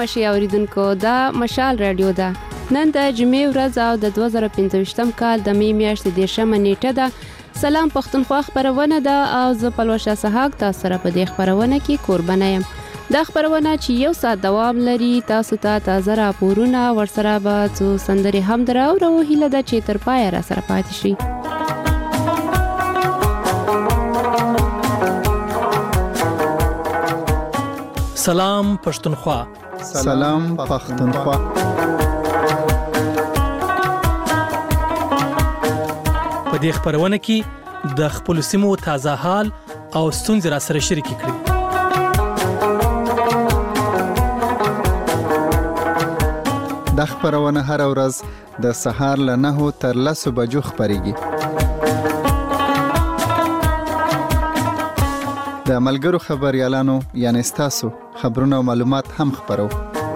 مشي اوریدونکو دا مشال رادیو ده. نن د جمعې ورځ او د 2025م کال د می میاشتې 10مه نیټه ده. سلام پښتونخوا خبرونه ده او زه پلوشه سحاق تاسو سره په دې خبرونه کې قربانه یم. دا خبرونه چې یو ساعت دوام لري، تاسو ته تازه راپورونه ورسره به څو سندرې هم دراوړو. هیله ده چې تر پایه را سره پاتې شئ. سلام پښتونخوا. سلام پښتونخوا. په دې خبرونه کې د خپل سیمو تازه حال او ستونزې را سره شریک کړئ. د خبرونه هر ورځ د سهار له 9 تر 10 بجو خبريږي. د ملګرو خبريالانو یعنی تاسو خبرونه او معلومات هم خبرو.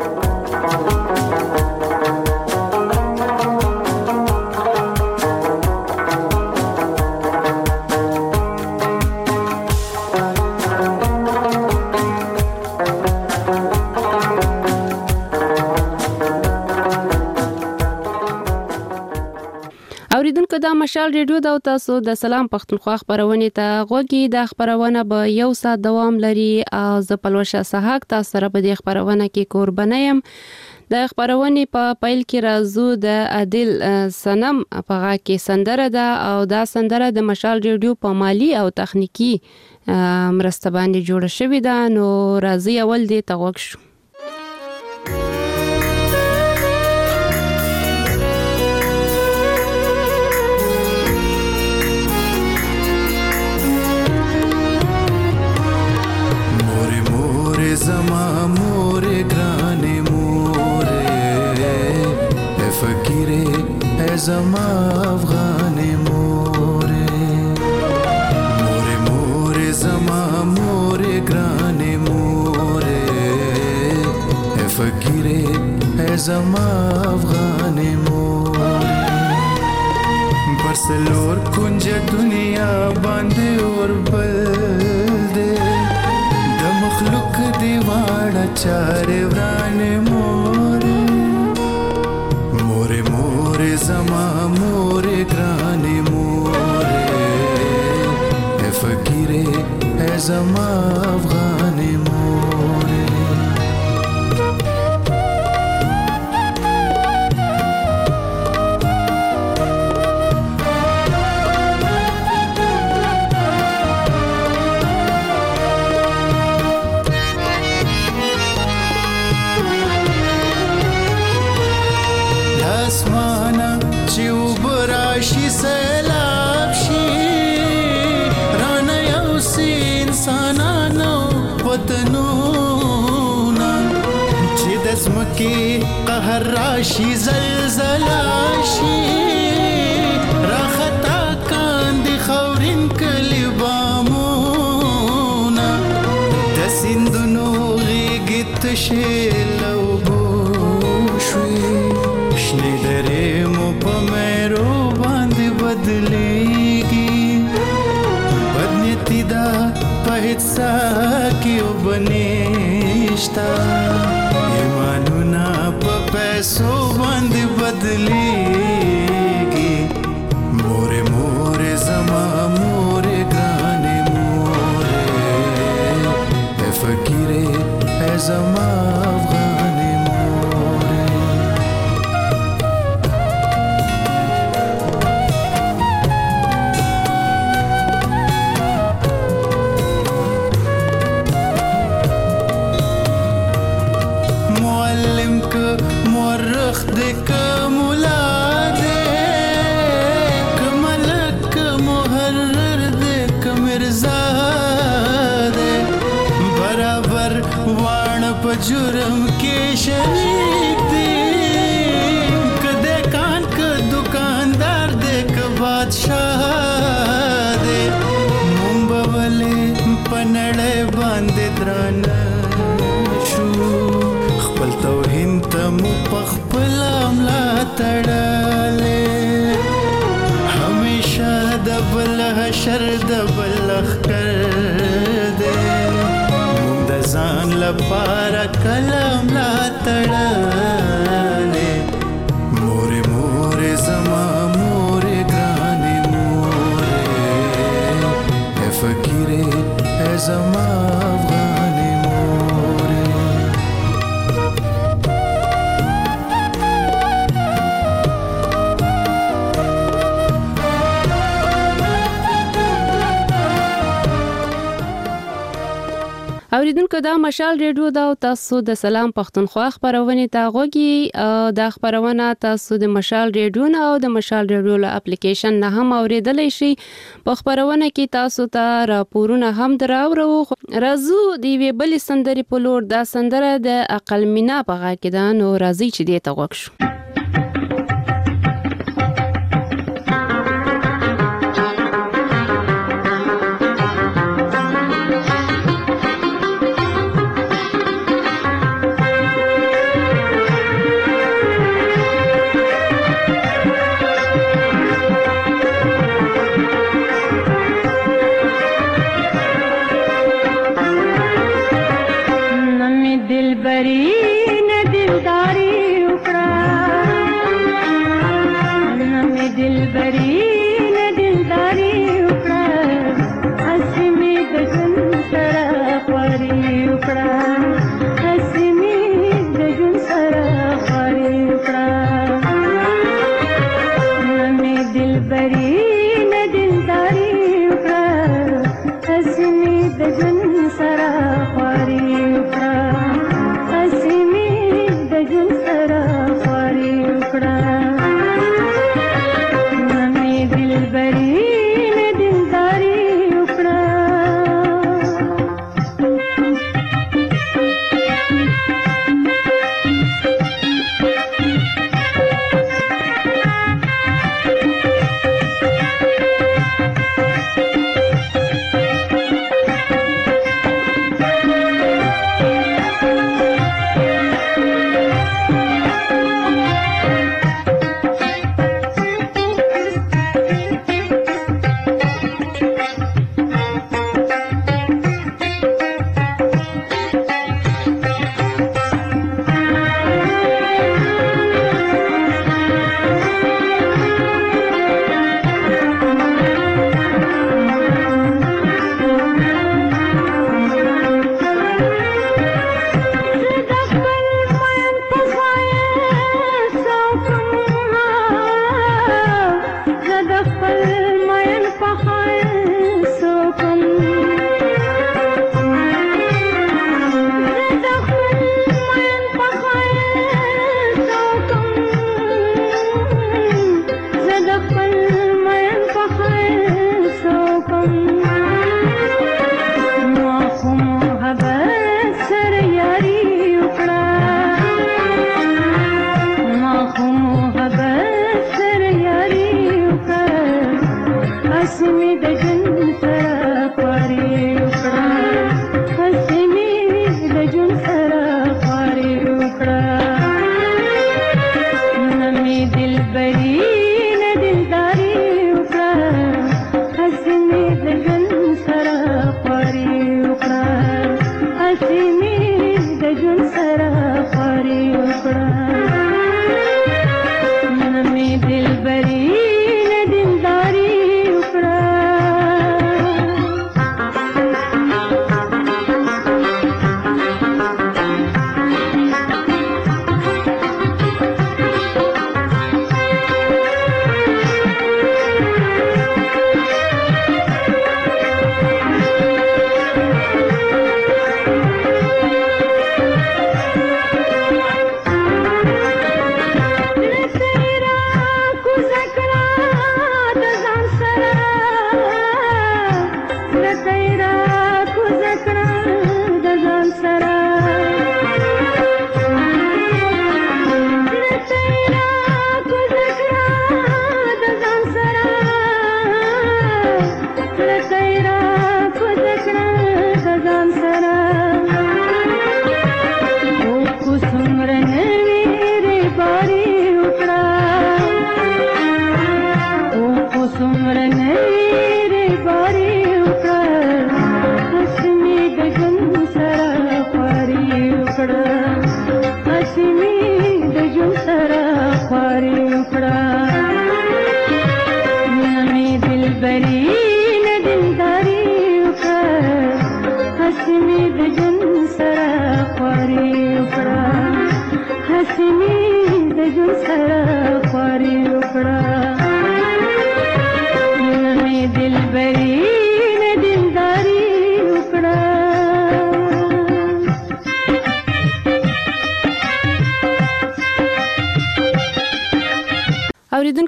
اوریدونکو دا مشال ریډیو دا تاسو د سلام پښتونخوا خبرونه ته غوږی. د خبرونه به یو ساعت دوام لري او زه پلوشه سحاق تاسو سره په دې خبرونه کې قربانه یم. د خبرونه په پیل کې راځو د عادل سنم په غا کې سندره ده او دا سندره د مشال ریډیو په مالی او تخنیکی مرسته باندې جوړه شوې ده. نو راځي اول دې ته وښو. زما موره گرانه موره فکیره ای زما افغانه موره موره موره زما موره گرانه موره فکیره ای زما افغانه موره پرسلور کنج دنیا باندې اور بل دے مخلوق دیواړه چارې ورانه موره موره موره زما موره ګرانه موره فقیره ای زما افغانه موره اسمانا چې وبراشي سیلاب شي رانه یو سي انسانانو وطنونه چې د ځمکې قهر راشي زلزله شي راخطا کاندي خاورین کلي بامونه د سیندونو غیږې تشې لوبو شوي شنه درې مو په مېرو باندې بدلېږي بدنیتي دا په هېڅ کې وبنېشته ایمانونه په پیسو باندې بدلېږي مورې مورې زما مورې ګرانې مورې فقیرې ای زما افغانې مورخ دې کوملا دې کملک محرر دې کمرزا دې برابر وان په جرم کې شریک دې کده کان ک دکاندار دې ک بادشاہ دې مونږ پنړې باندې دران شو خپل توهین ته مو پخپل املا تړلې همیشه د بل حشر د بل اخکر دې مونږ د ځان لپاره کلام لا اوریدونکو دا مشال ریډیو دا تاسو د سلام پښتونخوا خبرونه ته غوږی دا خبرونه تاسو د مشال ریډیو نه او د مشال ریډیو له اپلیکیشن نه هم اوریدلای شي په خبرونه کې تاسو ته راپورونه هم دراوړو راځو دی وی بل سندري په لور دا سندره د عقل مینا په غا کې دا نو راځي چې دې ته وښو Zakar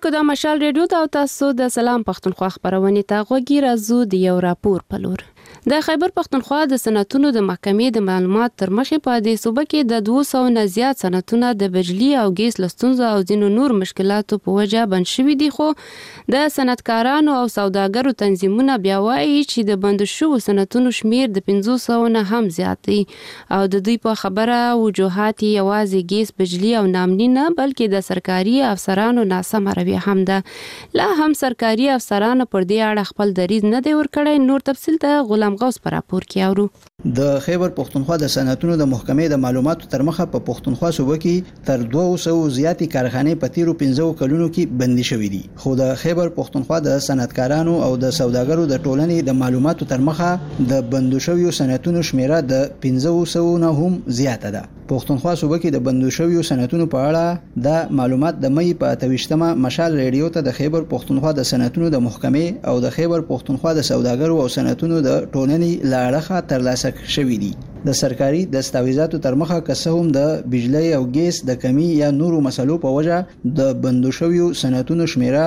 اوریدونکو د مشال ریډیو ته تاسو د سلام پښتونخوا خبرونه ته غوږی راځو د یو راپور په لور. د خیبر پښتونخوا د صنعتونو د محکمې د معلومات تر مخې په دې صوبه کې د 200 نه زیات صنعتونه د بجلی او ګیس لستونزو او ځینو نور مشکلاتو په وجه بند شوي دي، خو د صنعتکارانو او سوداګرو تنظیمونه بیا وایي چې د بند شوو صنعتونو شمیر د 500 نه هم زیات دی او د دوی په خبره وجوهات یوازې ګیس، بجلی او نامني نه بلکې د سرکاري افسرانو ناسمه رویه هم ده. لا هم سرکاري افسرانو پر دې اړه خپل دریځ نه دی ورکړی. نور تفصیل ته غلام غوث پر راپور کې اورو. د خیبر پښتونخوا د صنعتونو د محکمې د معلوماتو تر مخه په پښتونخوا صوبه کې تر 200 زیاتې کارخانې په تیرو 15 کلونو کې بندي شوې دي، خو د خیبر پښتونخوا د صنعتکارانو او د سوداګرو د ټولنې د معلوماتو تر مخه د بندو شویو صنعتونو شمیره د 500 نه هم زیاته ده. پښتونخوا صوبه کې د بندو شویو صنعتونو په اړه د معلومات د مې په 28مه مشال ریډیو ته د خیبر پښتونخوا د صنعتونو د محکمې او د خیبر پښتونخوا د سوداګرو او صنعتونو د ټولنې لاړه ترلاسه شوې دي. د سرکاري دستاویزاتو تر مخه که هم د بجلی او ګیس د کمی یا نورو مسلو په وجه د بندو شویو صنعتونو شمیره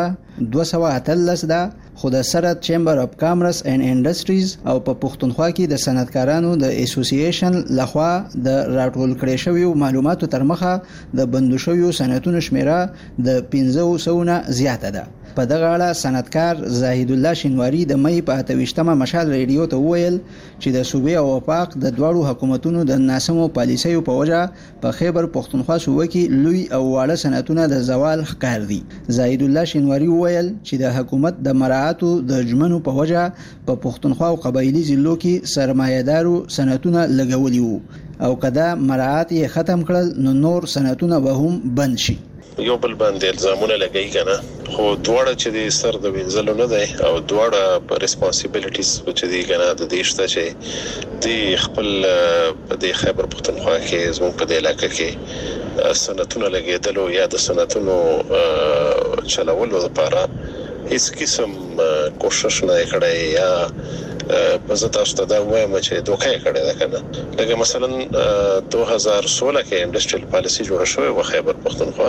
213 ده، خو د سرت چیمبر اف کامرس اینڈ انډستریز او په پښتونخوا کې د صنعتکارانو د اسوسییشن لخوا د راټول کړي شویو معلوماتو تر مخه د بندو شویو صنعتونو شمیره د 500 نه زیاته ده. په دغه اړه صنعتکار زاهد الله شینواری د مې په 28مه مشال ریډیو ته وویل چې د صوبې او وفاق د دواړو حکومتونو د ناسمو پالیسیو په وجه په خیبر پښتونخوا صوبه کې لوی او واړه صنعتونه د زوال ښکار دي. زاهد الله شینواری وویل چې د حکومت د مراعاتو د جمنو په وجه په پښتونخوا او قبایلی ضلعو کې سرمایه‌دارو صنعتونه لګولي وو او کدا مراعات یې ختم کړل نو نور صنعتونه به هم بند شي. یو بل باندې الزامونه لګی کنه، خو دواړه چې د سر د وینځلو نه دی او دواړه په ریسپانسیبিলিټیز چې دی کنه د دیشته چې دی خپل په د خیبر پښتونخوا کې زموږ په علاقې کې صنعتونه لګیدلو یا د صنعتونو چلولو لپاره هیڅ قسم کوشش نه کړی یا په زړه تاسو ته وایم چې دوکه کړی دا کنه. لکه مثلا 2016 کې انډستریال پالیسی جوړ شوی و خیبر پښتونخوا،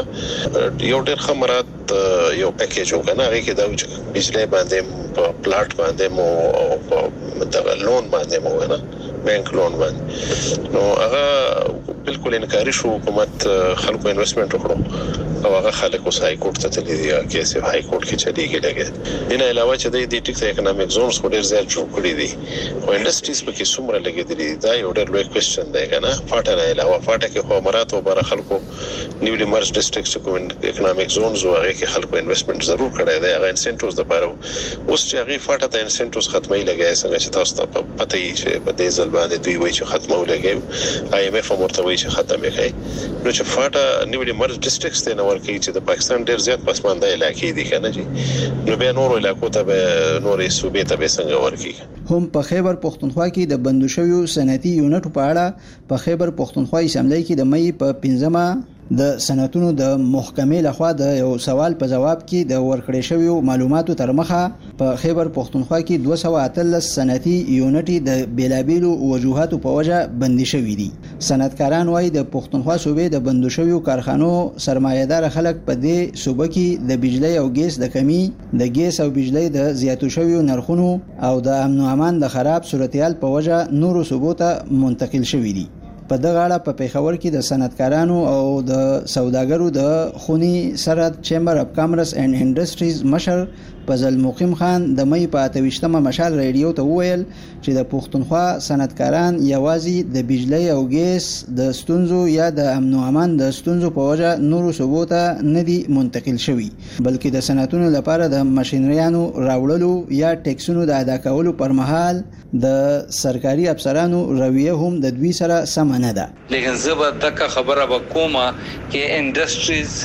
یو ډېر خمرات یو پیکیج وکنه هغه کې دا چې بجلی باندې په پلاټ باندې مو په دغه لون باندې مو نه بانک لون باندې نو هغه بالکل انکاري شو. حکومت خلکو انویسټمنت وکړو او هغه خلکو های کورټ ته تللی یا کیسه های کورټ کې چلیږي. لګي نه علاوه چې د ټیک اکونومیک زونز خو ډېر زیات جوړ کړی دي او انډستریز په کې څومره لګیدلي دا یو ډېر لوی کوېسچن دی کنه. فاټه نه علاوه فاټه کې خو امارات او بر خلکو نیولې مرز ډیسټریکټس کو اکونومیک زونز او هغه کې خلکو انویسټمنت ضرور کړی دی. هغه انسنټیوز د پاره اوس چې هغه فاټه ته انسنټیوز ختمي لګای څنګه چې تاسو ته پته یې چې په دې ځل باندې دوی وایي چې ختمو لګي آی ایم ایف امرته وایي چې ختمه کوي. نو چې فاټه نیولې مرز ډیسټریکټس ته نور کوي چې د پاکستان ډېر زیات پسمانده علاقې دي کنه جی، نو به نور علاقو ته به نورې صوبې ته به څنګه ورکی. هم په خیبر پښتونخوا کې د بندو شویو صنعتي یونټو په اړه په خیبر پښتونخوا اسمبلی کې د مې په 15مه د صنعتونو د محکمې لخوا د یو سوال په جواب کې د ورکړې شویو معلوماتو تر مخه په خیبر پښتونخوا کې 213 صنعتي یونټي د بیلابیلو وجوهاتو په وجه بندي شوي دي. صنعتکاران وايي د پښتونخوا صوبې د بندو شویو کارخانو سرمایه‌دار خلک په دې صوبه کې د بجلی او ګیس د کمی، د ګیس او بجلی د زیاتو شویو نرخونو او د امن او امان د خراب صورتحال په وجه نورو صوبو ته منتقل شوي دي. په دغه اړه په پیښور کې د صنعتکارانو او د سوداګرو د خونی سرت چیمبر اف کامرس اینڈ انډستریز مشر فضل مقیم خان د مې په 28مه مشال ریډیو ته وویل چې د پښتونخوا صنعتکاران یوازې د بجلی او ګیس د ستونزو یا د امن او امان د ستونزو په وجه نورو صوبو ته نه دي منتقل شوي، بلکې د صنعتونو لپاره د ماشینریانو راوړلو یا ټیکسونو د ادا کولو پر مهال د سرکاري افسرانو رویه هم د دوی سره سم نه ده. لیکن زبر دغه خبره وکومه کې انډستریز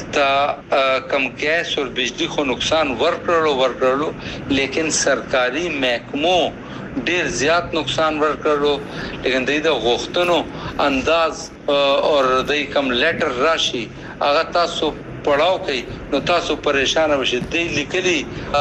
ته کم ګیس او بجلی خو نقصان ورکړلو لیکن سرکاري محکمو ډیر زیات نقصان ورکړلو. لیکن د غوښتنو انداز او د کم لیټر راشي هغه تاسو پړاو کوي نو تاسو پریشان وشئ. دی لیکلي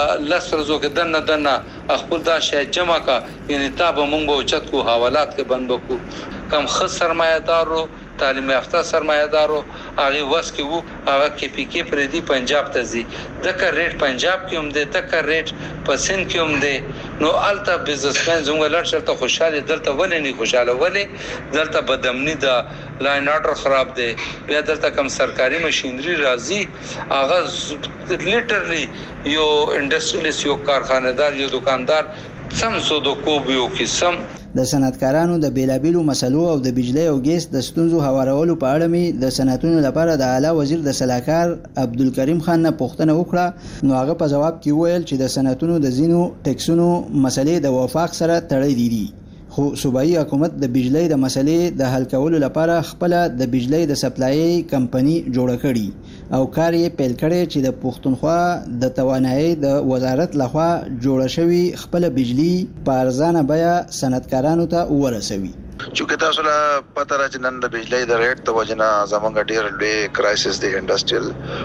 لسرزو کې دنه خپل دا شی جمع کا یعنی تاسو مونږ به چت کو حوالات کې بند وکړو. کم خص سرمایه‌دارو تعلیم یافته سرمایه‌دارو هغه وس کې وو هغه کې پی کې پر دې پنجاب ته ځي دغه ریټ پنجاب کې هم دی دغه ریټ په سند کې هم دی نو الته بزنسمن زموږ لړ شرط خوشاله دلته ولې نه خوشاله ولې دلته بدامنی دا لاین اورډر خراب دی بیا دلته کم سرکاري ماشينري راځي هغه لیټرلی یو انډستریالیست یو کارخانه‌دار یو دکاندار سم سودو کوبیو کې سم د صنعتکارانو د بیلابیلو مسلو او د بجلی او ګیس د ستونزو هوارولو په اړه می د صنعتونو لپاره د اعلی وزیر د سلاکار عبدالکریم خان نه پوښتنه وکړه نو هغه په جواب کې وویل چې د صنعتونو د زینو ټیکسونو مسلې د وفاق سره تړلې دي خو صوبایي حکومت د بجلی د مسلې د حل کولو لپاره خپل د بجلی د سپلای کمپنی جوړه کړي او کار یې پیل کړی چې د پښتونخوا د توانایي د وزارت لخوا جوړه شوی خپل بجلی په ارزانه بیه صنعتکارانو ته ورسوي چونکه تاسو لا پته راځي نن د بجلی د ریټ ته وجنه زمونږ ډیر لوی کرایسس دی انډستریال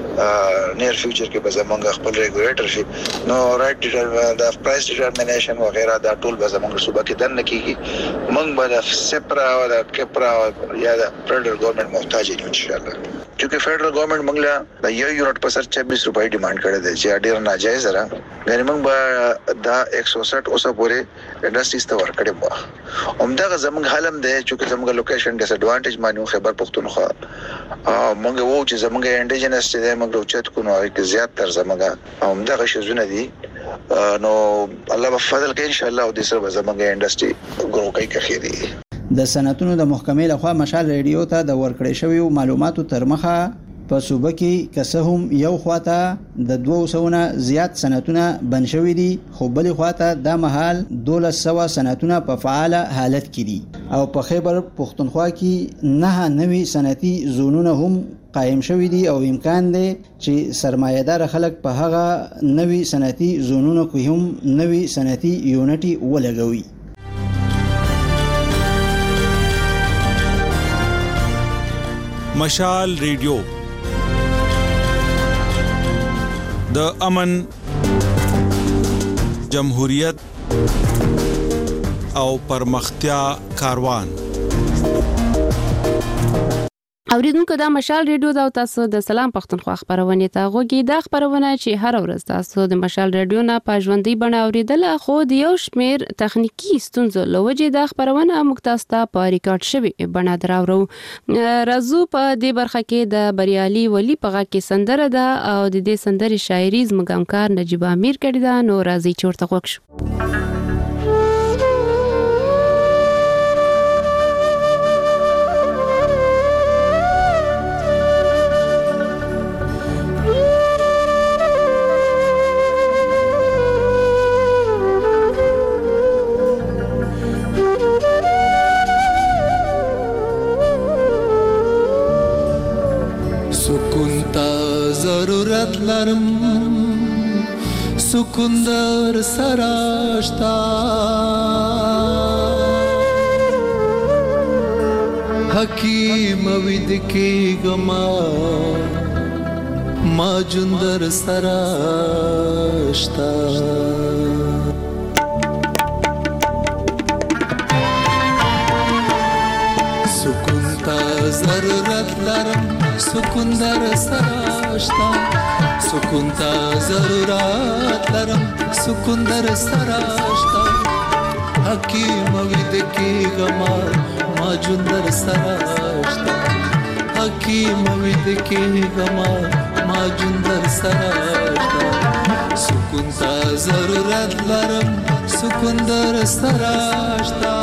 نیر فیوچر کې به زمونږ خپل ریګولیټر شي نو رائټ د پرایس ډیټرمینیشن وغیرہ دا ټول به زمونږ صوبه کې دن کیږي موږ به د سپرا او د کپرا یا د فدرل ګورنمنت محتاج یو ان شاء الله چونکه فدرل ګورنمنت موږ د یو یونټ په سر 26 روپۍ ډیماند کړی دی چې ډیر ناجایز را غیر موږ به دا 160 اوسه پورې انډستریز ته ورکړی وو همدغه زمونږ حالم دی چې زموږ لوکیشن ډیس ایڈوانټیج مانیو خیبر پختونخوا موږ وو چې زموږ انډیجنس دی موږ اوچت کو نو کې زیات تر زموږ همدغه شزونه دي نو الله په فضل کې ان شاء الله د سره زموږ انډستری ګرو کوي کخيري د صنعتونو د محکمې لخوا مشال ریډیو ته د ورکړې شوی معلوماتو تر مخه په صوبه کې که هم یو خواته د 200 زیات صنعتونه بند شوي دي خو بلې خواته د مهال 1200 صنعتونه په فعال حالت کې دي او په خیبر پختونخوا کې 9 نوي صنعتي زونونه هم قائم شوي دي او امکان دی چې سرمایه‌دار خلک په هغه نوي صنعتي زونونو کې هم نوي صنعتي یونټي ولګوي مشال ریډیو د امن جمهوریت او پرمختیا کاروان اوریدونکو دا مشال ریډیو دا تاسو د سلام پښتونخوا خبرونه ته غوږی دا خبرونه چې هر ورځ تاسو د مشال ریډیو نه په ژوندۍ بڼه اوریدل خو د یو شمیر تخنیکی ستونزو لوجه دا خبرونه موږ تاسو ته په ریکارډ شوی بڼه دراوړو راځو په دې برخه کې د بریالي ولی په غا کې سندره ده او د دې سندرې شاعري زموږ همکار نجیب امیر کړی دا نو راځي چورته غوښ شو ضرورت لرم سکون در سراشتا حکیم وید کی گما ما جون در سراشتا سکون تا ضرورت لرم سکون در سراشتا سکون تا ضرورت لرم سکون در سراشتا حکیم وید کی گما ما جون در سراشتا حکیم وید کی گما ما جون در سراشتا سکون تا ضرورت لرم سکون در سراشتا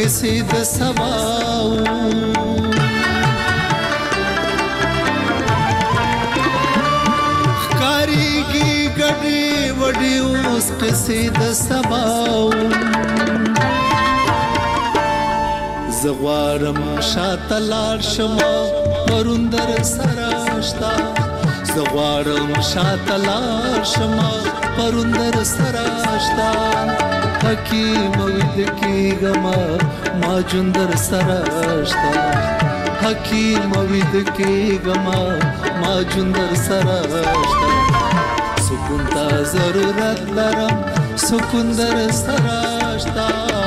قصې د سباو ښکاریږي ګډې وډې اوس قصې د سباو زه غواړم شاته لاړ شم پروندر سره شته زه غواړم شاته لاړ شم پروندر سره شته حکیم وید کېږم ما جندر سره شته حکیم وید کېږم ما جندر سره شته سکون ته ضرورت لرم سکون در سره شته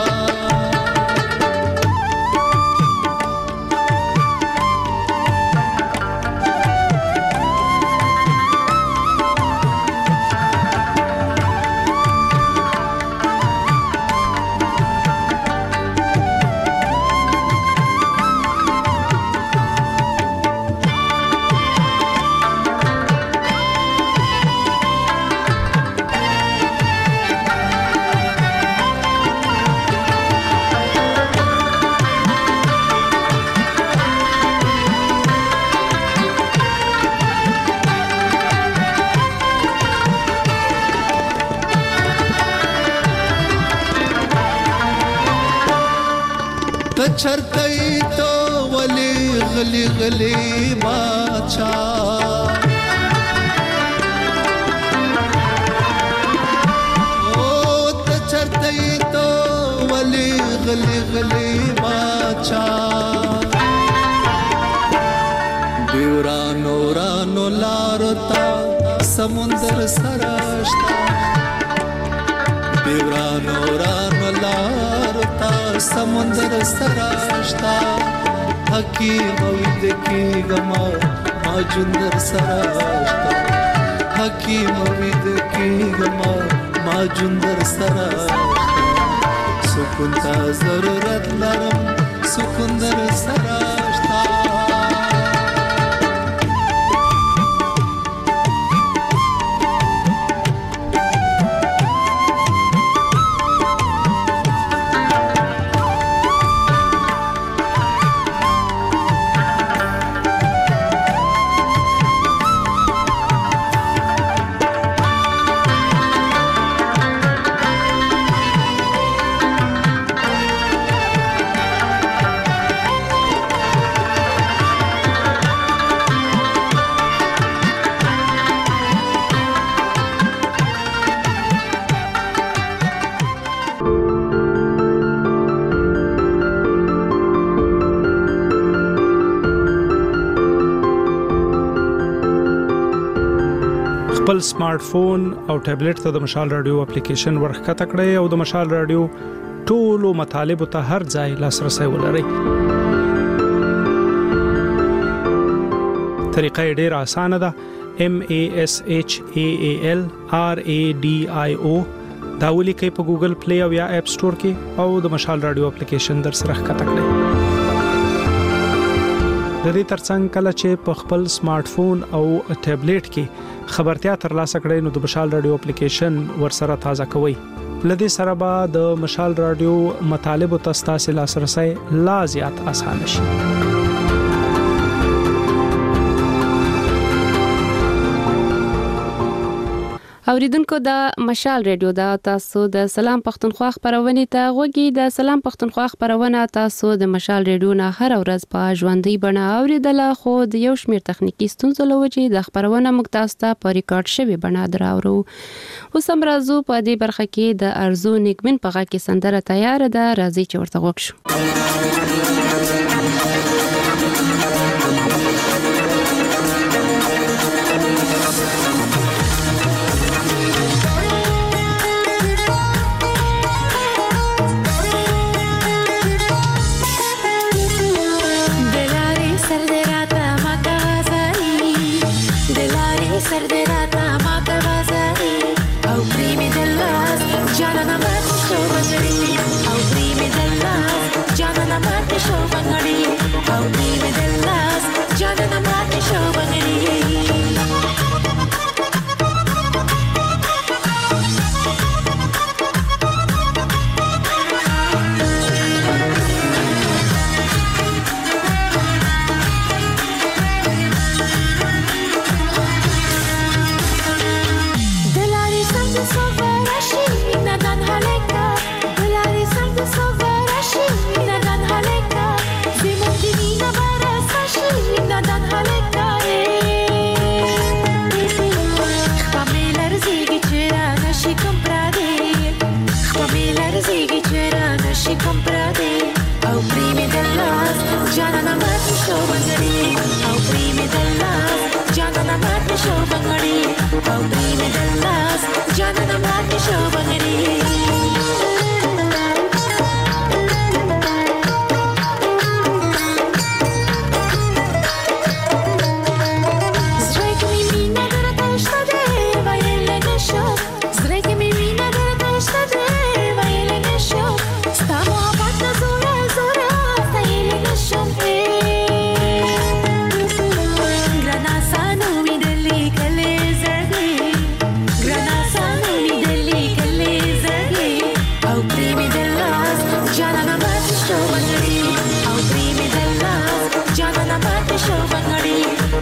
چرته تو ولی غلی غلی باچا او ته چرته تو ولی غلی غلی باچا دیورانو رانو لارتا سمندر سراشتا دیورانو رانو لارتا سمندر سراشتا حکیم وید کېږم ما جندر سراشتا حکیم وید کېږم ما جندر سراشتا سکون ته ضرورت لرم سکون در سراشتا خپل سمارټ فون او ټابلیټ ته د مشال رادیو اپلیکیشن ورخکته کړئ او د مشال رادیو ټولو مطالبه ته هر ځای لاسرسي ولرئ. طریقه ډیره اسانه ده. MASHALRADIO دا ولیکئ په ګوګل پلی او یا اپ سٹور کې او د مشال رادیو اپلیکیشن در سره ښکته کړئ. د دې ترڅنګ کله چې په خپل سمارټ فون او ټابلیټ کې خبرتیا ترلاسه کړئ نو د مشال رادیو اپلیکیشن ورسره تازه کوئ. لدې سره به د مشال رادیو مطالبه تاسو لاسرسي لا زیات آسان شي. اوریدونکو د مشال رادیو دا تاسو د سلام پښتونخوا خبرونه ته غوږی د سلام پښتونخوا خبرونه تاسو د مشال رادیو نه هر ورځ په ژوندۍ بڼه اوریدل خو د یو شمیر تخنیکی ستونزو لوجې د خبرونه مکتاسته په ریکارډ شوی بڼه دراورو. اوس هم راځو په دې برخه کې د ارزو نګمن په غا کې سندره تیار ده، راځي چې ورته وښو.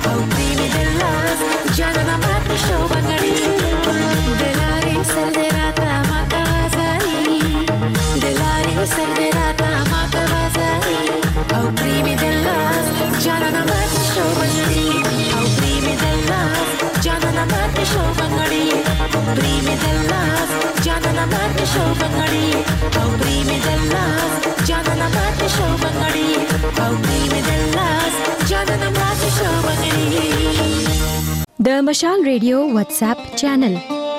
او پریمي دلاس جانانا مات شو بنگړي دلاري سر دې راته ماته وازاري دلاري سر دې راته ماته وازاري او پریمي دلاس جانانا مات شو بنگړي او پریمي دلاس جانانا مات شو بنگړي پریمي دلاس جانانا مات شو بنگړي او پریمي دلاس جانانا مات شو بنگړي او پریمي دلاس جانانا مات شو بنگړي د مشال ریډیو واتس اپ چینل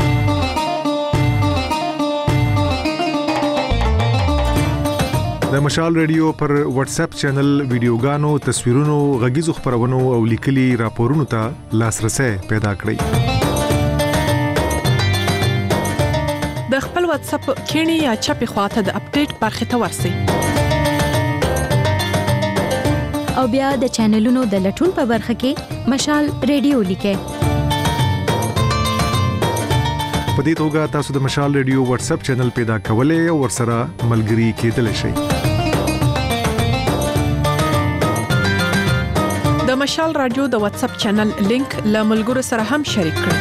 د مشال ریډیو پر واتس اپ چینل ویډیوګانو، تصویرونو، غږیزو خبرونو او لیکلي راپورونو ته لاسرسي پیدا کړئ. د خپل واتس اپ کینی یا چپی خواته د اپډیټ برخه ته ورسئ. او بیا د چینلونو د لټون په برخه کې مشال ریډیو لیکئ. په دې توګه تاسو د مشال ریډیو واتس اپ چینل پیدا کولای او ورسره ملګري کېدلی شئ. د مشال رادیو د واتس اپ چینل لینک له ملګرو سره هم شریک کړئ.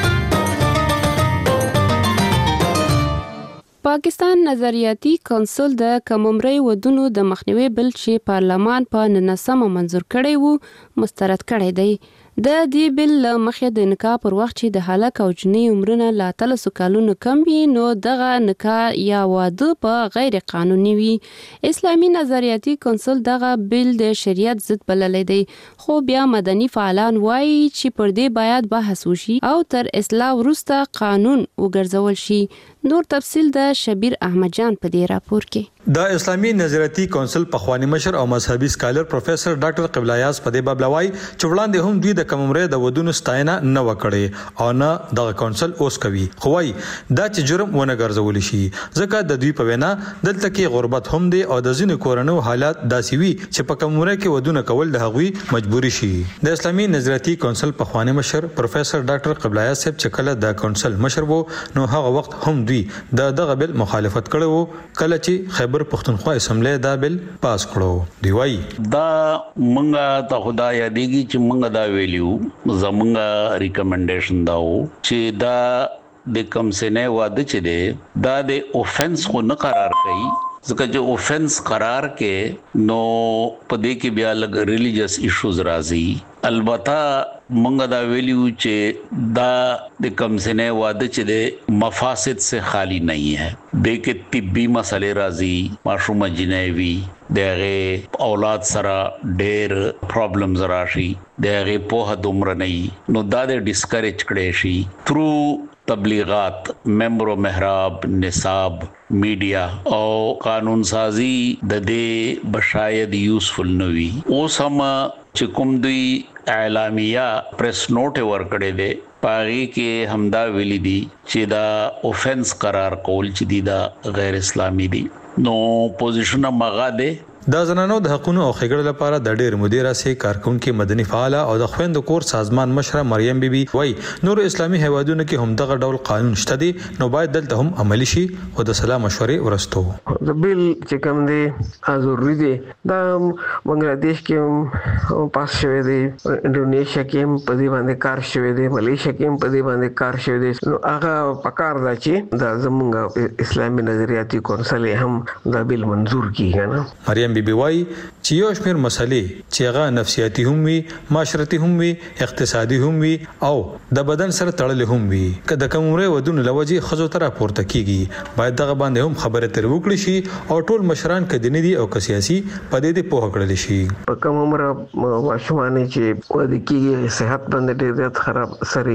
پاکستان نظریاتي کونسل د کمعمري ودونو د مخنیوي بل چې پارلمان په 19 منزور کړی وو مسترد کړی دی. د دې بل مخه د نکاح پر وخت چې د هلاک او جنۍ عمرونه لا 300 کالونو کم وي نو دغه نکاح یا واده په غیر قانوني وي. اسلامي نظریاتي کونسل دغه بل د شریعت ضد بللی دی، خو بیا مدني فعالان وایي چې پر دې باید بحث وشي او تر اصلاح وروسته قانون وګرځول شي. نور تفصیل د شبیر احمد جان په دې راپور کې. د اسلامي نظریاتي کونسل پخوانی مشر او مذهبي سکالر پروفیسور ډاکټر قبله یاز په دې باب لوي چې وړاندې هم دوی د کمعمري د ودونو ستاینه نه وکړي او نه د کونسل اوس کوي، خو وايي دا چې جرم ونه ګرځول شي ځکه د دوی په وینا دلته کې غربت هم دی او د ځینو کورنو حالات داسي وي چې په کمعمري کې ودونه کول د هغوی مجبوري شي. د اسلامي نظریاتي کونسل پخوانی مشر پروفیسور ډاکټر قبله یاز صاحب چې کله د کونسل مشر وو نو هغه وخت هم دوی دغه بل مخالفت کړو کله چې خیبر پختونخوا اسمبلی دا بل پاس کړو. دی وایي دا منګه ته خدای یادېږي چې منګه دا ویلیو زمونږه ریکمنډیشن داو چې دا د کم سنه واده چې دی دا د اوفنس خو نه قرار کړي ځکه چې اوفنس قرار کې نو پدې کې بیا لګ ریلیجیس ایشوز راځي. البته منګه دا ویلیو چې دا د کم سنه واده چې دی مفاسد سے خالی نہیں ہے، دې کې طبي مسئلے راځي، ماشوم جنوي دغه اولاد سره ډېر پرابلمز راشي، دغه په دومره نه نو دا د ډیسکریج کړي شي تھرو تبلیغات، ممبر محراب، نصاب، میډیا او قانون سازی د دې بشاید یوزفل نوي. اوس هم چې کوم دوی اعلامیه پریس نوٹ ورکړی دی پاغي کې همدا ویلي دي چې دا اوفنس قرار کول چې دی دا غیر اسلامي دي. نو پوزیشن مغا ده د زنانو د حقوقو او خګړې لپاره د ډېر مدیره سي کارکونکو مدني فعال او د خويند کور سازمان مشره مریم بیبي وای نور اسلامي هیوادونو کې هم دغه ډول قانون شته دي نو باید دلته هم عملی شي او د سلام مشورې ورستو. د بیل چې کوم دي ضروري دي دا بنگلاديش کې پاس شوی دی، انډونیشیا کې په دې باندې کار شوی دی، ملیشیا کې په دې باندې کار شوی دی. نو هغه پکار دا چې دا زمونږ اسلامي نظریاتي کونسل هم دا بیل منزور کیږي نه. مریم بیبي وای چې یو شمېر مسلې چې هغه نفسیاتي هم وي، معاشرتي هم وي، اقتصادي هم وي او د بدن سره تړلې هم وي که د کمعمري ودونو لوجې خزو تر راپورته کیږي باید دغه باندې هم خبره تر وکړي شي او ټول مشران کدي دي او سیاسي پدې دې په هکړل شي. په کوم عمر ماشومان چې ودی کیږي صحت باندې ډېر زیات خراب اثر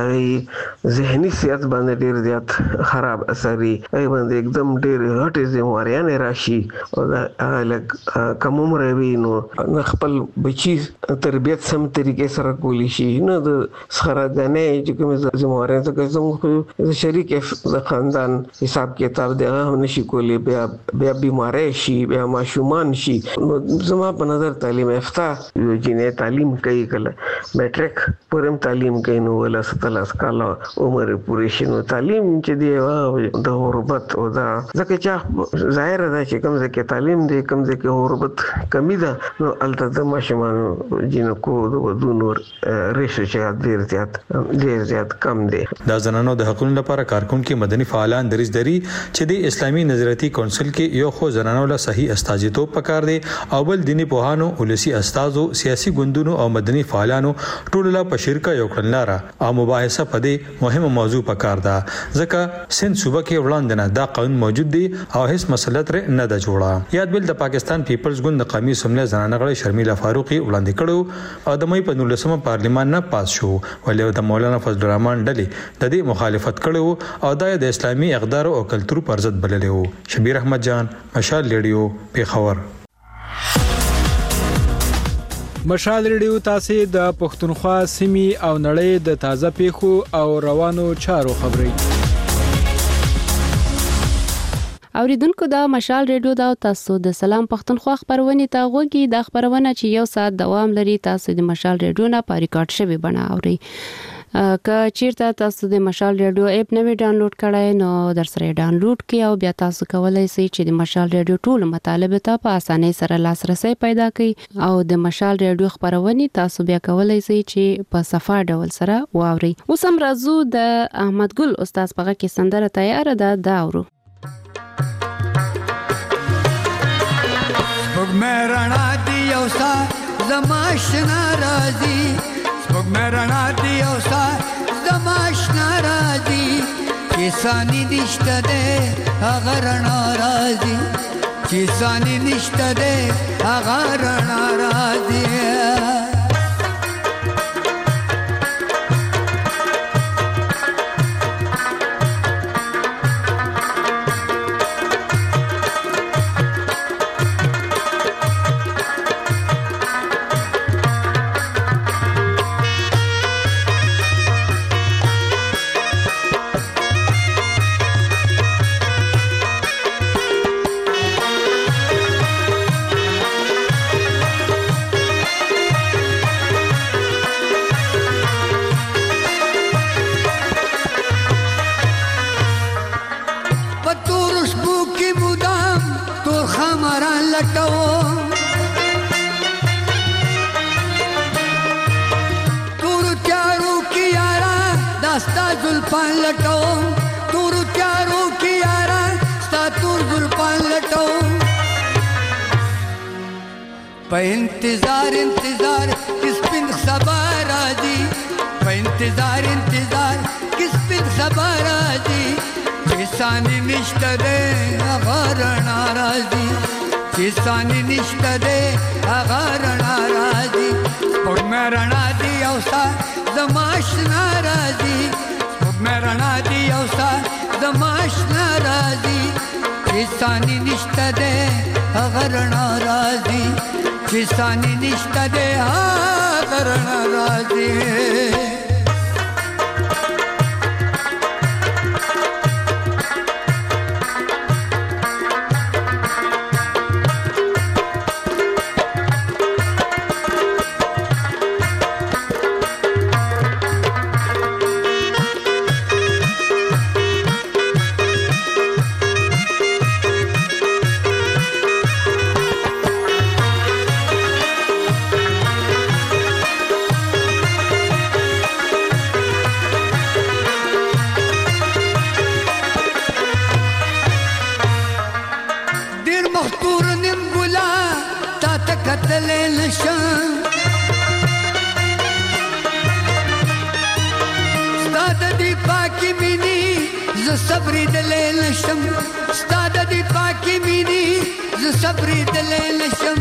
دی، ذهني صحت باندې ډېر زیات خراب اثر دی، ای باندې एकदम ډېر هټې ذمہواریاں راشي او دا کوم عمر وی نو خپل بچی تربیت سم طریقې سره کولی شي نه د سخراګنې چې کوم زموږ څنګه زموږ شریک د خاندان حساب کتاب دغه نشي کولی، بیا بیماری شي، بیا ماشومان شي. نو زما په نظر تعلیم یافته یو جنې تعلیم کوي کله میټریک پرم تعلیم کوي نو ولا 17 کال عمر پوره شي نو تعلیم چې دی د غربت او دا ځکه چې ظاهر ده چې کوم ځکه تعلیم دی کوم باندې کې غربت کمی ده نو الته د ماشومان جنکو د ودونو ریشو چې ډیر زیات کم دي. د زنانو د حقوقو لپاره کارکونکو مدني فعالان دریځ دری چې د اسلامي نظریاتي کونسل کې یو خو زنانو له صحیح استازیتوب پکار دي او بل دینی پوهانو ولسی استادو سیاسي ګوندونو او مدني فعالانو ټول لا په شرکت یو کړنلاره او مباحثه په دې مهمه موضوع پکار ده ځکه سند صوبه کې وړاندې نه دا قانون موجود دی او هیڅ مسله تر نه ده جوړه. یاد بل د پاکستان پیپلز ګوند د قومي سمله زنانه غړي شرمیلا فاروقي وړاندې کړو او د مې په 19 پارلیمان نه پاس شو ولې د مولانا فضل الرحمن ډلې د دې مخالفت کړو او د اسلامي اقدار او کلتور پر ضد بللی وو. شبیر احمد جان، مشال ریډیو، پیښور. مشال ریډیو تاسو د پښتونخوا سیمې او نړۍ د تازه پیښو او روانو چارو خبري اوریدونکو دا مشال ریډیو دا تاسو د سلام پښتونخوا خبرونه ته غوږی د خبرونه چې یو ساعت دوام لري تاسو د مشال ریډیو نه په ریکارډ شوی بڼه اوري. که چیرته تاسو د مشال ریډیو اپ نوی ډاونلوډ کړئ نو در سره ډاونلوډ کړئ او بیا تاسو کولای شئ چې د مشال ریډیو ټول مطالب ته په اسانۍ سره لاسرسي پیدا کړئ او د مشال ریډیو خبرونه تاسو بیا کولای شئ چې په صفه ډول سره واورئ. اوس هم راځو د احمد ګل استاد پغه کې سندره تیار ده دا اورو. مېرنا دی اوسا زماش ناراضي مېرنا دی اوسا زماش ناراضي کیسانی نشته ده اگر ناراضي کیسانی نشته ده اگر ناراضي په انتظار کس پن صبر راځي په انتظار کس پن صبر راځي کسانی نشته ده اگر ناراضي کسانی نشته ده اگر ناراضي پګ مېرنا دی اوسا زماش ناراضي پګ مېرنا دی اوسا زماش ناراضي کسانی نشته ده اگر ناراضي کسانی نشته ده اگر ناراضي صبرې دلې نشم ستاد دی پاکي مینی ز صبرې دلې نشم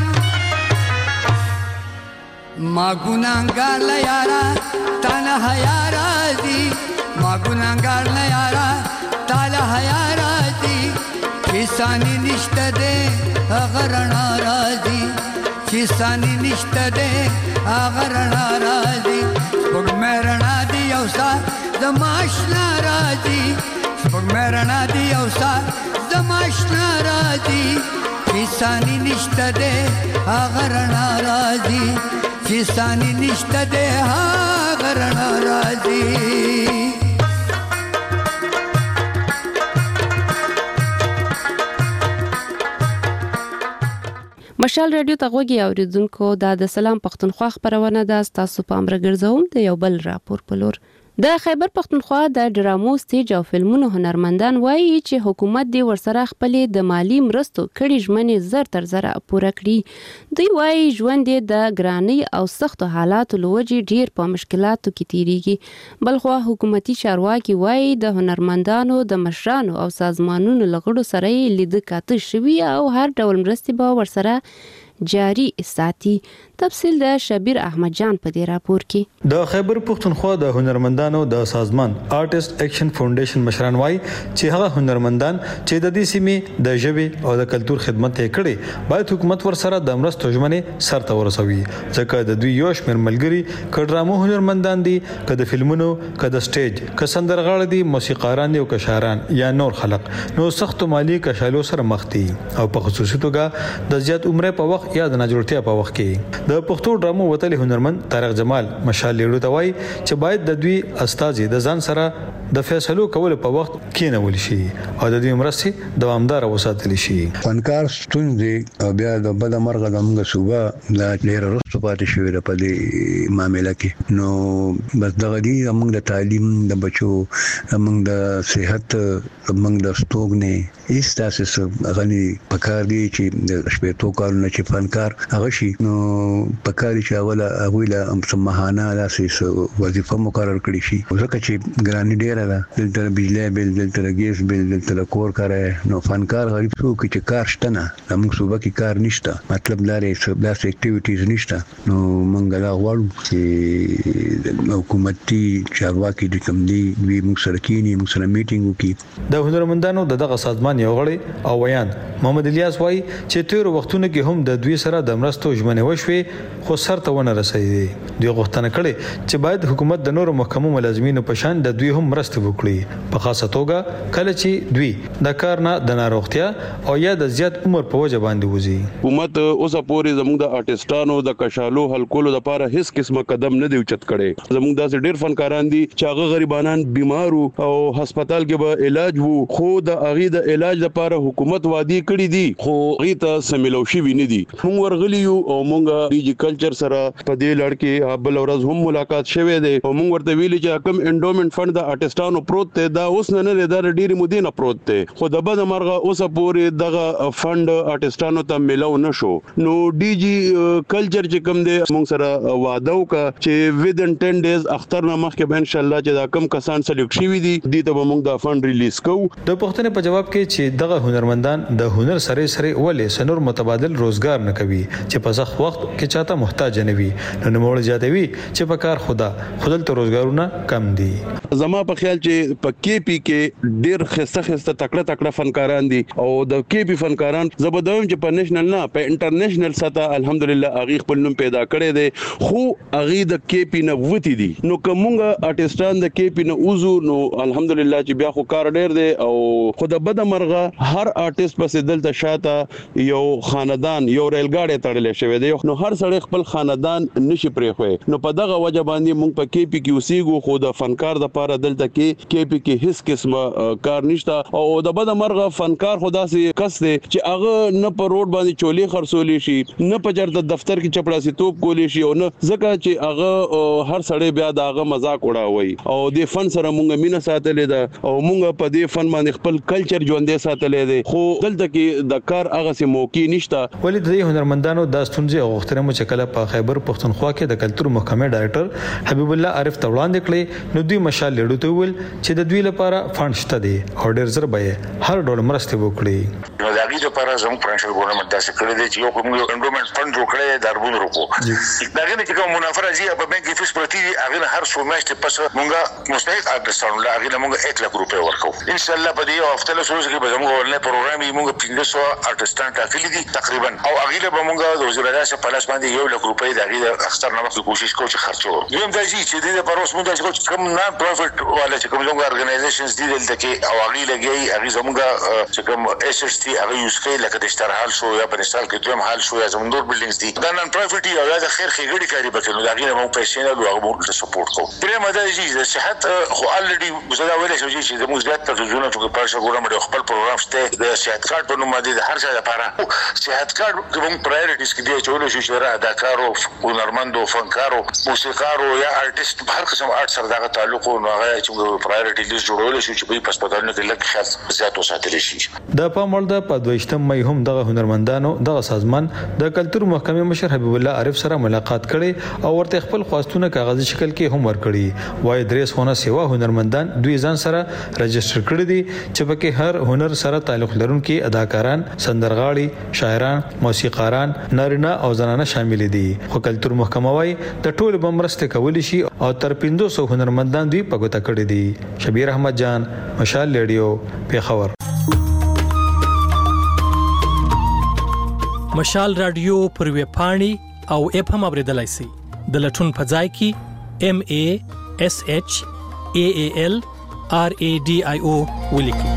ما ګناګار لا یارا تنه حیا راځي ما ګناګار لا یارا تعالی حیا راځي کسانی نشته ده اگر ناراضي کسانی نشته ده اگر ناراضي وګ مېرنا دی اوسا زماش ناراضي وګ مېرنا دی اوسا زماش ناراضي کسانی نشته ده اگر ناراضي کسانی نشته ده اگر ناراضي مشال رادیو ته غوږی اوریدونکو د سلام پښتونخوا خبرونه ده. تاسو په امر ګرځوم د یو بل راپور په لور. د خیبر پښتونخوا د ډرامو سټیج او فلمونو هنرمندان وایي چې حکومت دی ورسره خپلې د مالی مرستو کړي ژمنې زر تر زره پوره کړي. دوی وایي ژوند د ګرانۍ او سختو حالاتو لوجې ډیر په مشکلاتو کې تیریږي. بلخوا حکومتي چارواکي وایي د هنرمندانو د مشرانو او سازمانونو لغړو سره لیدل کاته شوي او هر ډول مرستې به ورسره جاری ساتي. تفصیل د شبیر احمد جان په دې راپور کې. د خیبر پښتونخوا د هنرمندانو د سازمان آرټست اکشن فاونډیشن مشران وایي چې هغه هنرمندان چې د دې سیمې د ژبې او د کلچر خدمت یې کړي باید حکومت ورسره د مرستو ژمنې سرته ورسوي، ځکه د دوی یو شمېر ملګري که ډرامو هنرمندان دي، که د فلمونو، که د سټیج، که سندرغاړي دي، موسیقاران دي او که شاعران یا نور خلک نو سختو مالی کشالو سره مخ دي او په خصوصي توګه د زیات عمره په وخت یا د ناجوړتیا په وخت کې. د پښتو ډرامو وتلي هنرمند طارق جمال مشال لیړو ته وایي چې باید د دوی استازي د ځان سره د فیصلو کولو په وخت کېنول شي او د دوی مرستې دوامدار وساتل شي. فنکار ستونزې او بیا د بل مرغه د موږ صوبه د ډیر رسو پاتې شوی په دې معاملې کې. نو بس دغه دی موږ د تعلیم د بچو، موږ د صحت، موږ د ستوګنې ایستاسه غني پکار دی چې د شپېتو کارونه چې فنکار هغه شي نو پکاري چې اوله هغه له سمحانه لاسې وظیفه مقرر کړی شي، ځکه چې ګرانی ډیره ده، دلته بجلی بل، دلته ګیس بل، دلته کور کارای. نو فنکار غریب څوک چې کار شته نه، موږ صوبه کې کار نشته، مطلب لارې داسې اکټیویټیز نشته. نو موږ لا غواړو چې حکومتي چارواکي د کوم دی وی موږ سره کینی، موږ سره میټینګ وکړي. د هنرمندانو دغه سازمان یو غړی او ویان محمد الیاس وایي چې تیر وختونو کې هم د دوی سره د مرستو ژمنې وشوي خو سرته ونه رسېدي. دوی غوښتنه کړې چې باید حکومت د نورو محکمو ملازمینو په شان د دوی هم مرسته وکړي، په خاصه توګه کله چې دوی د کار نه د ناروغتیا او یا د زیات عمر په وجه باندې وځي. حکومت اوسه پورې زموږ د آرټستانو د کشالو حل کولو لپاره هیڅ قسمه قدم نه دی اوچت کړي. زموږ داسې ډېر فنکاران دي چې هغه غریبانان بیمار او هسپتال کې به علاج وو، خو د هغه د علاج لپاره حکومت وادي کړی دي خو هغه ته سملوشي ویني دي. موږ ورغلی یو او موږ ډیجی کلچر سره په دې لړ کې بل ورځ هم ملاقات شوه دی او موږ ورته ویلي چې کوم انډومنت فند د آرټستانو پروت دی دا اوس نه نه د ډیری مودې نه پروت دی، خو د بد مرغه اوسه پورې دغه فند آرټستانو ته ملو نشو. نو ډیجی کلچر چې کوم دی موږ سره وعده وکړه چې ودن 10 ډیز اختر نه مخکې به ان شاء الله چې دا کم کسان سلیکټ شوي دي دي ته به موږ دا فند ریلیز کوو. د پښتنې په جواب کې چې دغه هنرمندان د هنر سره ولې سنور متبادل روزګار نه کوي چې په ځخ وخت کې چاته محتاج نه وي، نو نوموړ زیاتوي چې په کار خودل ته روزګارونه کم دي. زما په خیال چې په کې پی کې ډیر خسته تکړه فنکاران دي او د کې پی فنکاران زبردوم چې په نېشنل نه په انټرنیشنل سطح الحمدلله هغه خپل نوم پیدا کړی دی، خو هغه د کې پی نه وتی دي. نو کومه آرټستان د کې پی نه اوزو نو الحمدلله چې بیا خو کار ډیر دی او خود بد مرغه هر آرټست پسې دلته شاته یو خاندان یو ریلګاډي تړلې شوی دی، نو هر سړی خپل خاندان نشي پرېخوي. نو په دغه وجه باندې موږ په کې پی کې اوسېګو، خو د فنکار د پاره دلته کې پی کې هیڅ قسمه کار نشته او د بد مرغه فنکار خدا سي کس دی چې هغه نه په روډ باندې چولې خرڅولې شي، نه په چرته دفتر کې چپړاسي توپ کولې شي او نه ځکه چې هغه هر سړی بیا دغه مزاق وړاوي او د فن سره موږ مینه ساتلې ده او موږ په دې فن باندې خپل کلچر ژوندې ساتلې ده، خو دلته کې د کار هغه سي موقع نشته. ولې د هنرمندانو د ستونزې او غوښتنې مچکله په خیبر پښتونخوا کې د کلچر محکمې ډایرکټر حبیب الله عارف ته وړاندې کړې، نو دوی مشال لیړو ته ویل چې د دوی لپاره فند شته دي او ډېر زر به هر ډول مرسته وکړي. نو دا غي لپاره زموږ پرنشل ګورنمنت داسې کړی دی چې یو کوم انډومنت فند جوړ کړی داربون روکو دا غي چې کوم منافره زی په بانک کې فیس پرتی هغه هر څو میاشتې پس مونږه مستحق آرټستانو لا هغه مونږه 1 لک روپے ورکو ان شاء الله په دې هفته له سروس کې به زموږ ولنه پروګرام یې مونږ 1500 آرټستان ټاکلي دي تقریبا او هغه به مونږه د وزیر اعلی په لاس باندې 1 لک روپے د هغه اختر نه مخکې کوشش کوو چې خرچو. یم دا چې د پروس مونږ چې کوم نه پروفټ والا چې کوم اورګنایزیشنز دي دلته کې او هغه لګي هغه زموږه چې کوم ایسټس دي هغه یوز کوي لکه د اشتراحال شو یا په مثال کې دویم حال شو یا زموږ نور بلډینګز دي دا نن پروفټ او یا د خیر خېګړي کاری بکنو دا غیر مو پیسې نه لوغه مو سپورټ کو پرې مده چې صحت خو الریډي زدا ویل شو چې د موږ زیات تلویزیون ته په پښه ګورم د خپل پروګرام شته د صحت کارت په نوم باندې هر څه لپاره صحت کارت کوم پرایورټیز کې دی چې ولې شو شرا اداکارو هنرمندو فنکارو موسیقارو یا آرټیست هر قسم آرټ سره دغه تعلق او هغه چې پرایورټی لیست جوړول شو چې په هسپتالونو کې لږ خاص زیات وساتل شي د پاموړ د 22 مې هم دغه هنرمندانو دغه سازمان د کلتور محکمې مشر حبیب الله عارف سره ملاقات کړي او ورته خپل خواستونه کاغذي شکل کې هم ورکړي وای درېس هونه سیوا هنرمندان دوی ځان سره رجسټر کړی دي چې پکې هر هنر سره تعلق لرونکي اداکاران سندرغاړي شاعران موسیقاران نارینه او زنانه شامل دي خو کلتور محکمه وای د ټول بمرسته کولی شي او تر 500 هنرمندان دوی په ګوته کړی دي شبیر احمد جان مشال ریډیو پیښور مشال رادیو پر ویب پاڼي او اپ هم اوریدلای شئ د لټون په ځای کې MASHAALRADIO ولیکئ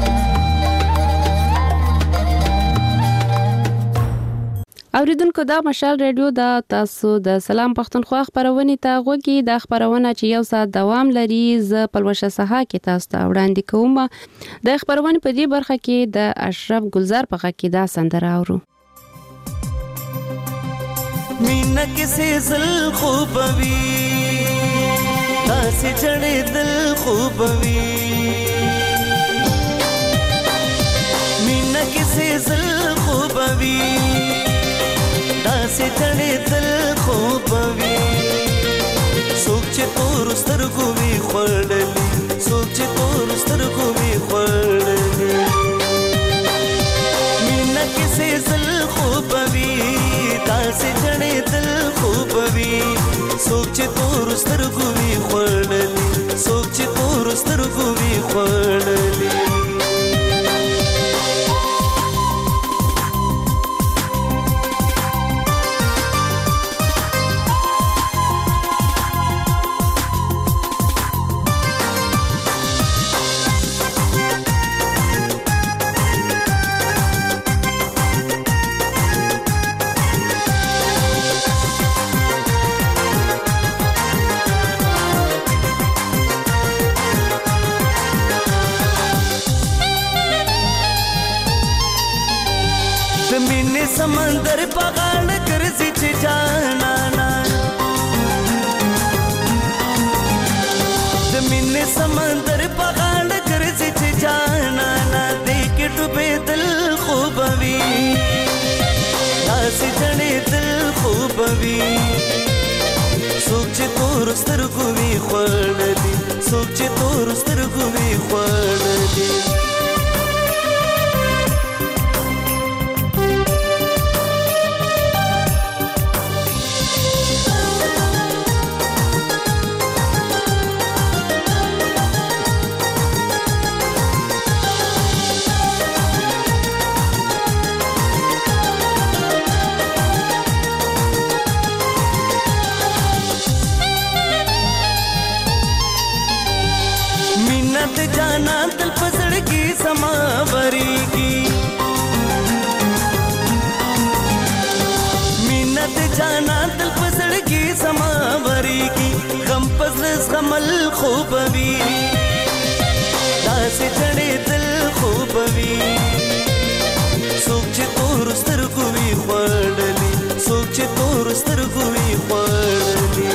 اوریدونکو دا مشال ریډیو دا تاسو د سلام پښتونخوا خبرونه ته غوږی د خبرونه چې یو ساعت دوام لري ز پلوشه سها کې تاسو ته وړاندې کوم د خبرونه په دې برخه کې د اشرف گلزار په غږ کې دا سندره اورو مینا کسی زل خوبوی تاسی جڑے دل خوبوی مینا کسی زل خوبوی تاسی جڑے دل خوبوی سوک چه تور سترگوی خوردلی سوک چه تور سترگوی خوردلی مینا کسی زل خوبوی تاسې جړې دل خوبوي څوک چې تور سترګو وي خوړلي څوک چې تور سترګو وي خوړلي समंदर पगाड़ कर सिच जाना ना जमीन समंदर पगाड़ कर सिच जाना ना देख डूबे दिल खूबवी दास जड़े दिल खूबवी सोच तोर स्तरगुवी खोड़ली सोच तोर स्तरगुवी खोड़ली जाना दिल पसड़ की समावरी की मिन्नत जाना दिल पसड़ की समावरी की गम पसरस गमल खूबवी दास चढ़े दिल खूबवी सोच तोर स्तरगुवी खोड़ली सोच तोर स्तरगुवी Khodli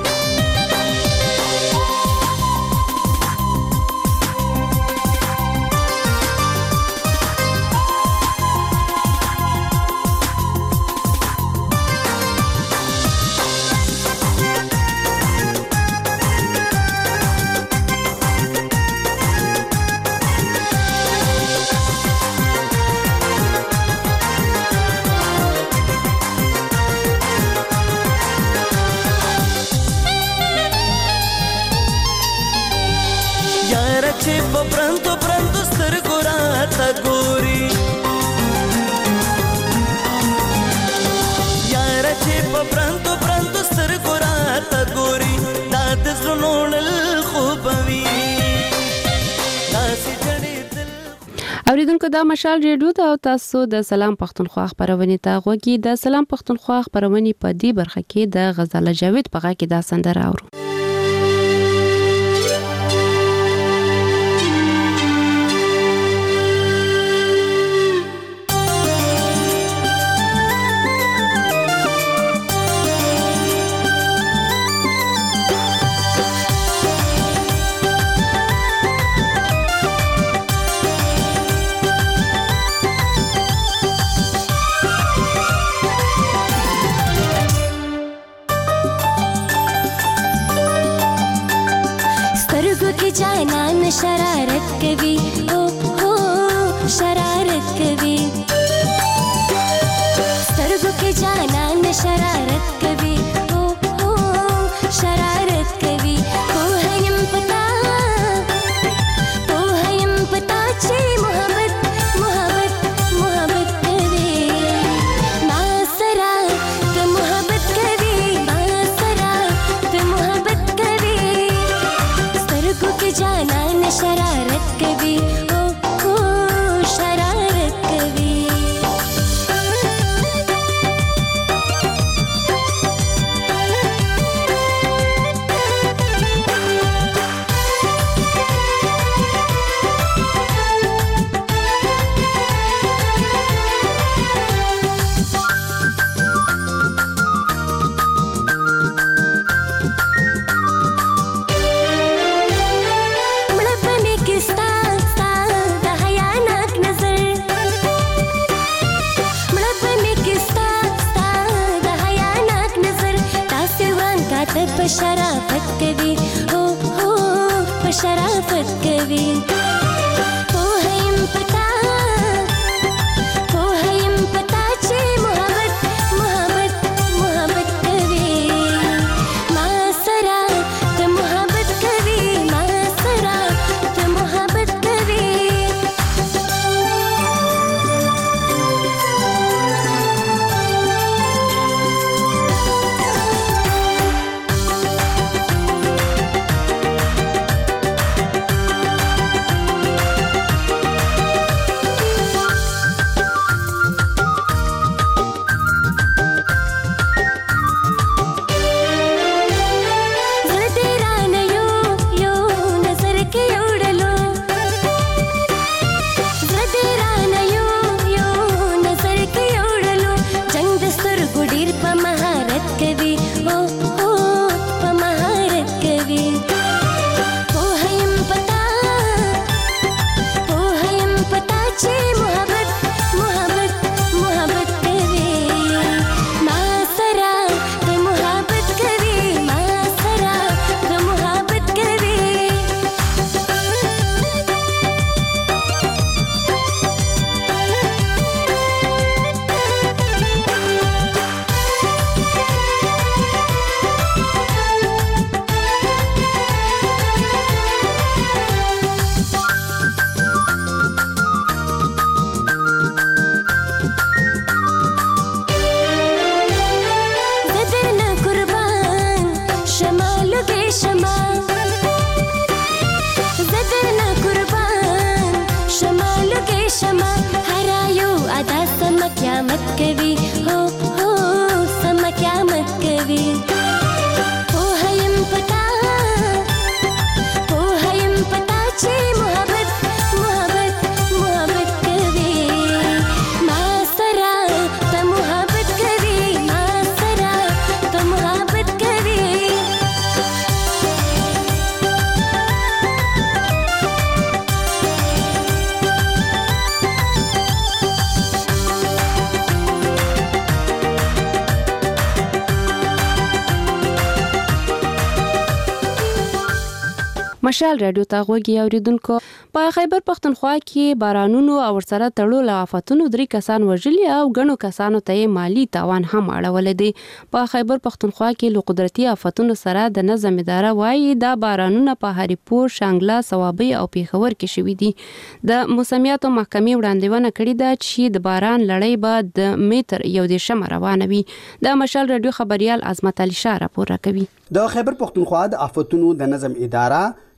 pronto pronto stergurata gori yara chepa pronto pronto stergurata gori dad zunul khubwi اوریدونکو دا مشال ریډیو دا او تاسو د سلام پښتونخوا خبرونه ته غوږی د سلام پښتونخوا خبرونه په دې برخه کې د غزاله جاوید په غږ کې دا سندره اورو. जानान शरारत कभी हो शरारत कभी सर्व के जानान शरारत कभी हो शरारत कभी को हयम पता चे मोहब्बत मोहब्बत मोहब्बत कभी मासरा तो मोहब्बत कभी मासरा तो मोहब्बत कभी सर्व के जानान शरारत कभी हो शरारत कभी शराफत कभी हो शराफत कभी हो हयम पता चे मोहब्बत मोहब्बत मोहब्बत कभी मासरा तो मोहब्बत कभी मासरा तो मोहब्बत कभी مشال رادیو ته غوږی اوریدونکو په خیبر پښتونخوا کې بارانونو او ورسره تړلو آفتونو 3 کسان وژلي او غنو کسانو ته مالی تاوان هم اړول دي. په خیبر پښتونخوا کې له قدرتي آفتونو سره د نظم اداره وایي دا بارانونه په هریپور، شانګله، صوابي او پیښور کې شوي دي. د موسمیاتو محکمې وړاندوینه کړې ده چې د باران لړۍ به د میټر 1 روانه وي. د مشال رادیو خبريال عظمت علي شاه راپور کوي. د خیبر پښتونخوا د آفتونو د نظم اداره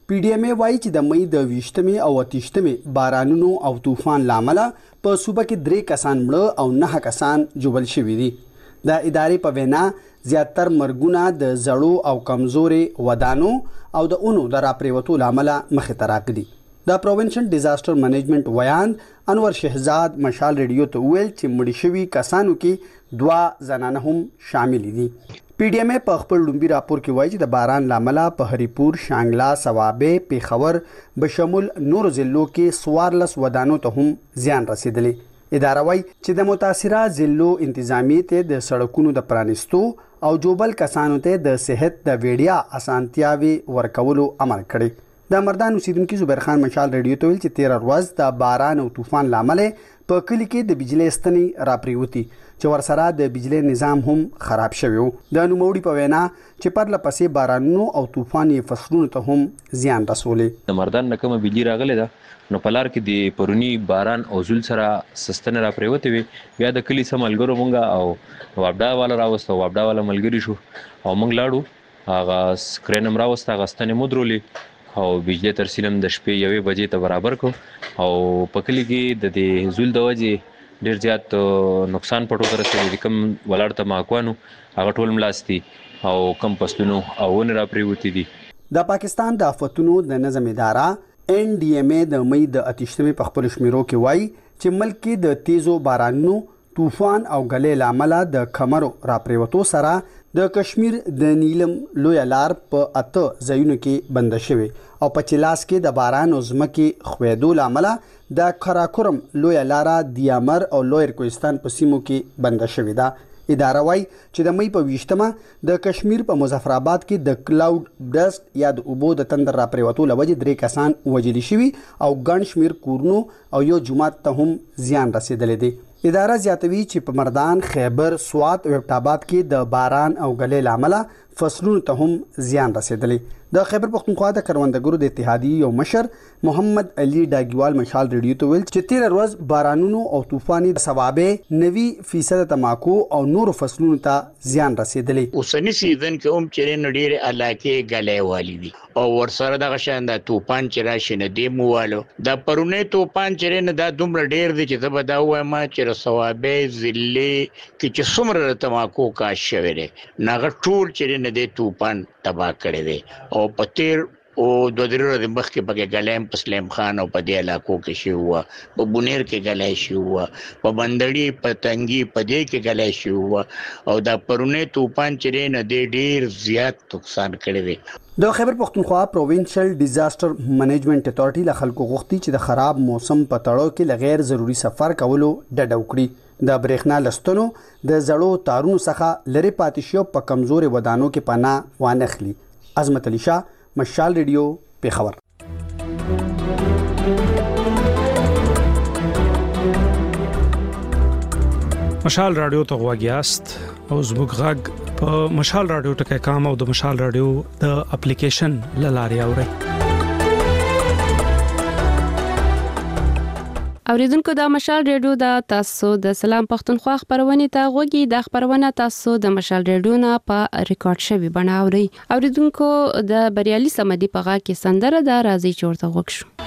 پی ډی ام وايي چې د مې د 20 او 28 بارانونو او طوفان لامل په صوبه کې 3 کسان مړه او 9 کسان جوړل شوي دي. د ادارې په وینا زیاتر مرګونه د زړو او کمزوري ودانو او د اونو د راپریوتو لامل مخې ته راغلي. د پروینشل ډیزاستر منیجمنت ویاند انور شهزاد مشال ریډیو ته ویل چې مړي شوي کسانو کې 2 زنانه هم شامل دي. پی ډی ام په خپل لومبي راپور کې وایي چې د باران لامل په هریپور، شانګلا، سوابه، پیښور بشمول نور ضلعو کې 14 ودانو ته هم زیان رسیدلی. اداره وایي چې د متاثره ضلعو انتظامی ته د سړکونو د پرانستو او جوبل کسانو ته د صحت د ویډیا اسانتیاوي ورکولو امر کړی. د مردان اوسیدونکو زبیر خان مشال ریډیو ته ویل چې 13 ورځ د باران او طوفان لامل په کلی کې د بجلی ستنې راپریوتی چې ورسره د بجلی نظام هم خراب شوی و. د نوموړي په وینا چې پر لپسې بارانونو او طوفاني فصلونو ته هم زیان رسولې. د مردان نکمه بجلی راغله ده نو پلار کې د پرونی باران او زول سره سستنه راپریوتی وي. بیا د کلی سملګرو مونږه او وابډا والا راوستو، وابډا والا ملګری شو او مونږ لاړو هغه سکرینم راوسته غستنه مودرولې او بجلی ترسیلم د شپې 1 بجې ته برابر کو او پکلی کې د دې زول د وجې ډیر زیات نقصان پټو تر رسېږي. کم ولاړ ته ماکوانو هغه ټول ملاستی او کم پسلونو او ون را پریوتی دي. د پاکستان د آفتونو د نظم اداره ان ډي ام ای د مې د 28 په خپل شمیرو کې وایي چې ملک کې د تیزو بارانونو، طوفان او غلې لامل د کمرو را پریوتو سره د کشمیر د نیلم لوی لار په 8 ځایونو کې بند شوی او په چلاس کې د باران او ځمکې خویدو لامل د کراکورم لوی لار د یامر او لویر کوهستان په سیمو کې بند شوی ده. اداره وايي چې د مې په 20 د کشمیر په مظفر آباد کې د کلاود برست یا د اوبو د تندر را پریوتو لوجه 3 کسان وژل شوي او ګڼ شمیر کورونو او یو جومات ته هم زیان رسیدلی دی. اداره زیاتوي چې په مردان، خیبر، سوات او ابټاباد کې د باران او غلې لامل فصلونو ته هم زیان رسیدلی. د خیبر پختونخوا د کروندګرو د اتحادیې یو مشر محمد علي ډاګیوال مشال ریډیو ته ویل چې 13 ورځ بارانونو او طوفاني ثوابه 90% تماکو او نور فصلونو ته زیان رسیدلی. اوسنی سیزن کې هم چې نډیر علاقې غلې والی دي او ورسره د غشان د طوفان چې راشي نه دی موالو د پرونه طوفان چې نه د دومره ډیر دي چې زبدا وایم چې ثوابه ضلع کې چې څومره تماکو کاش شوی دی ناغه ټول چې نه دی طوفان تباہ کړی دی او پتیر او د درو د مخ کې بګه غلیم په سلیم خان او په دې علاقو کې شي هوا په بونیر کې غلای شي هوا په بندړی په تنګي په دې کې غلای شي هوا او د پرونه طوفان چې نه دی ډیر زیات نقصان کړی دی. د خیبر پختونخوا پروینشل ډیزاستر منیجمنت اتھارټي له خلکو غوښتي چې د خراب موسم په تړاو کې لغیر ضروری سفر کولو ډډه وکړي. د برېښنا لستونو د زړو تارونو څخه لری پاتې شو په کمزوري ودانو کې پناه وانخلي. عظمت علي شاه، مشال ریډیو، پیښور. مشال رادیو ته غواګیاست او زموږ غږ په مشال رادیو ټکي کام او د مشال رادیو د اپلیکیشن لاري اوري. اوریدونکو د مشال ریډیو د تاسو د سلام پختونخوا خبرونه ته غوږی د خبرونه تاسو د مشال ریډیو نه په ریکارډ شوی بناوري. اوریدونکو د بریالي سمدي په غا کې سندره د راځي چورته وښ شو.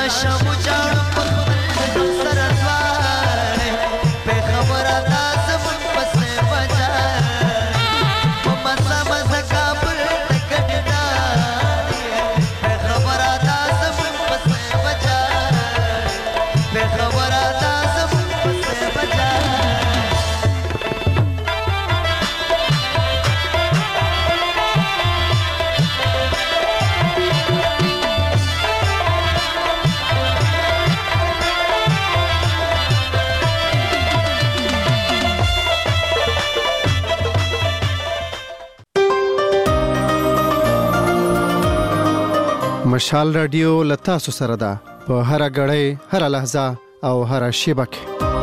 شمو جاړو په خپل سره ځوانې په خبره دا زمون پسې بچا په مزه مزه کابل ټکټدارې په خبره دا زمون پسې بچا په خبره دا زمون پسې بچا مشال رادیو لتا سو سره ده په هر غړې هر لحظه او هر شیبه کې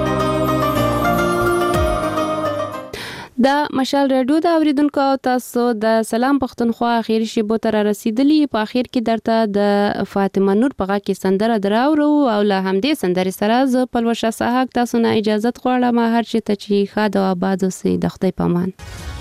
دا مشال رادیو د اوریدونکو او تاسو د سلام پښتونخوا اخیری شیبو تر رسیدلی په اخر کې درته د فاطمه نور پغه کې سندره دراورو او له همدې سندرې سره ز پلوشه ساحق تاسو نه اجازه غواړم هر چی ته چې خاده او آباد اوسئ د خدای پامان